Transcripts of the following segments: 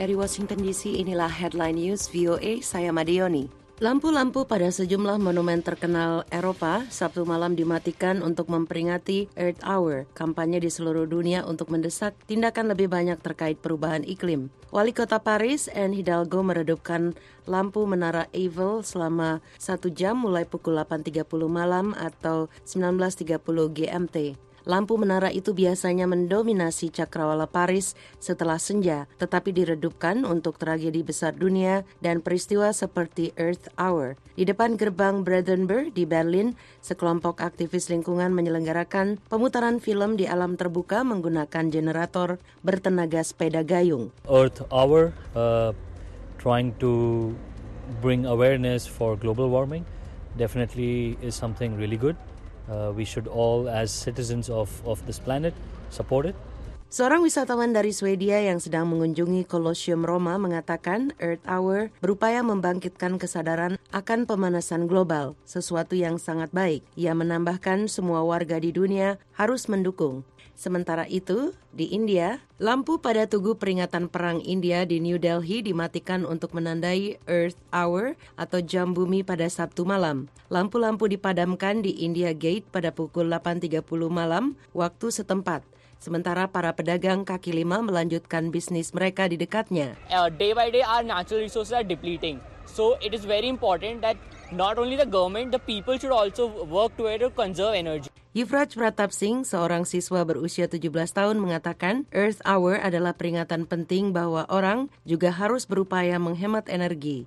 Dari Washington DC, inilah Headline News VOA, saya Madioni. Lampu-lampu pada sejumlah monumen terkenal Eropa Sabtu malam dimatikan untuk memperingati Earth Hour, kampanye di seluruh dunia untuk mendesak tindakan lebih banyak terkait perubahan iklim. Wali kota Paris, Anne Hidalgo, meredupkan lampu menara Eiffel selama 1 jam mulai pukul 8.30 malam atau 19.30 GMT. Lampu menara itu biasanya mendominasi cakrawala Paris setelah senja, tetapi diredupkan untuk tragedi besar dunia dan peristiwa seperti Earth Hour. Di depan gerbang Brandenburg di Berlin, sekelompok aktivis lingkungan menyelenggarakan pemutaran film di alam terbuka menggunakan generator bertenaga sepeda gayung. Earth Hour, trying to bring awareness for global warming, definitely is something really good. We should all, as citizens of this planet, support it. Seorang wisatawan dari Swedia yang sedang mengunjungi Colosseum Roma mengatakan Earth Hour berupaya membangkitkan kesadaran akan pemanasan global, sesuatu yang sangat baik. Ia menambahkan semua warga di dunia harus mendukung. Sementara itu, di India, lampu pada tugu peringatan Perang India di New Delhi dimatikan untuk menandai Earth Hour atau jam bumi pada Sabtu malam. Lampu-lampu dipadamkan di India Gate pada pukul 8.30 malam waktu setempat. Sementara para pedagang kaki lima melanjutkan bisnis mereka di dekatnya. Day by day our natural resources are depleting. So it is very important that not only the government, the people should also work together to conserve energy. Yuvraj Pratap Singh, seorang siswa berusia 17 tahun, mengatakan Earth Hour adalah peringatan penting bahwa orang juga harus berupaya menghemat energi.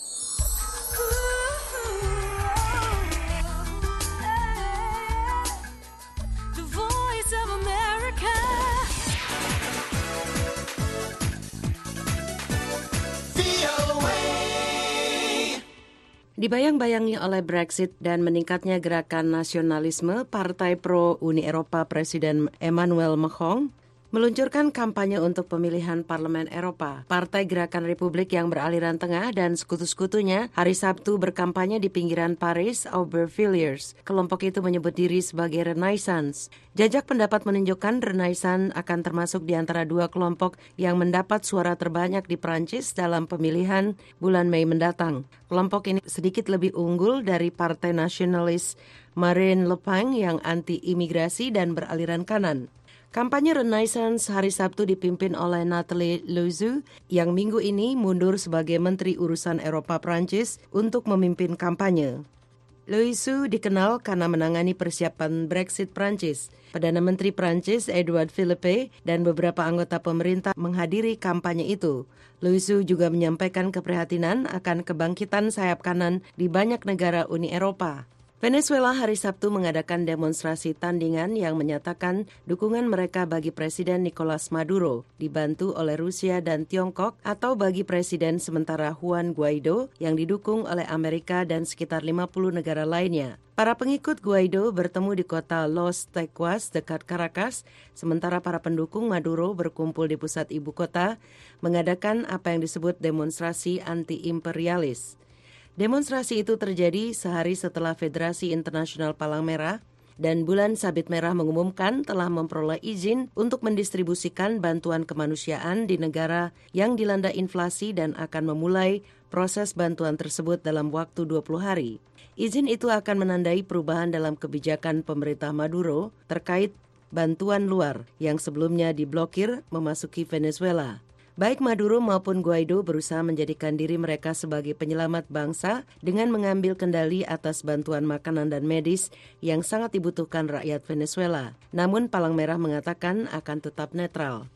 Dibayang-bayangi oleh Brexit dan meningkatnya gerakan nasionalisme, Partai Pro-Uni Eropa Presiden Emmanuel Macron meluncurkan kampanye untuk pemilihan Parlemen Eropa. Partai Gerakan Republik yang beraliran tengah dan sekutu-sekutunya hari Sabtu berkampanye di pinggiran Paris, Aubervilliers. Kelompok itu menyebut diri sebagai Renaissance. Jajak pendapat menunjukkan Renaissance akan termasuk di antara dua kelompok yang mendapat suara terbanyak di Prancis dalam pemilihan bulan Mei mendatang. Kelompok ini sedikit lebih unggul dari Partai Nasionalis Marine Le Pen yang anti-imigrasi dan beraliran kanan. Kampanye Renaissance hari Sabtu dipimpin oleh Nathalie Loiseau yang minggu ini mundur sebagai Menteri Urusan Eropa Prancis untuk memimpin kampanye. Loiseau dikenal karena menangani persiapan Brexit Prancis. Perdana Menteri Prancis Edouard Philippe dan beberapa anggota pemerintah menghadiri kampanye itu. Loiseau juga menyampaikan keprihatinan akan kebangkitan sayap kanan di banyak negara Uni Eropa. Venezuela hari Sabtu mengadakan demonstrasi tandingan yang menyatakan dukungan mereka bagi Presiden Nicolas Maduro, dibantu oleh Rusia dan Tiongkok, atau bagi Presiden sementara Juan Guaido yang didukung oleh Amerika dan sekitar 50 negara lainnya. Para pengikut Guaido bertemu di kota Los Tecuas dekat Caracas, sementara para pendukung Maduro berkumpul di pusat ibu kota mengadakan apa yang disebut demonstrasi anti-imperialis. Demonstrasi itu terjadi sehari setelah Federasi Internasional Palang Merah dan Bulan Sabit Merah mengumumkan telah memperoleh izin untuk mendistribusikan bantuan kemanusiaan di negara yang dilanda inflasi dan akan memulai proses bantuan tersebut dalam waktu 20 hari. Izin itu akan menandai perubahan dalam kebijakan pemerintah Maduro terkait bantuan luar yang sebelumnya diblokir memasuki Venezuela. Baik Maduro maupun Guaido berusaha menjadikan diri mereka sebagai penyelamat bangsa dengan mengambil kendali atas bantuan makanan dan medis yang sangat dibutuhkan rakyat Venezuela. Namun Palang Merah mengatakan akan tetap netral.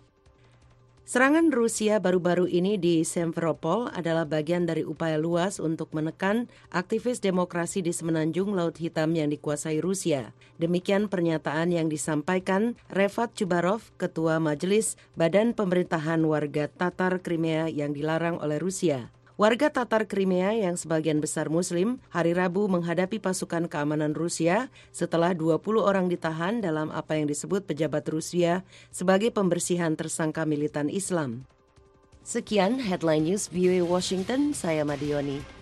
Serangan Rusia baru-baru ini di Simferopol adalah bagian dari upaya luas untuk menekan aktivis demokrasi di semenanjung Laut Hitam yang dikuasai Rusia. Demikian pernyataan yang disampaikan Refat Chubarov, Ketua Majelis Badan Pemerintahan Warga Tatar Crimea yang dilarang oleh Rusia. Warga Tatar Crimea yang sebagian besar Muslim hari Rabu menghadapi pasukan keamanan Rusia setelah 20 orang ditahan dalam apa yang disebut pejabat Rusia sebagai pembersihan tersangka militan Islam. Sekian Headline News VOA Washington, saya Madioni.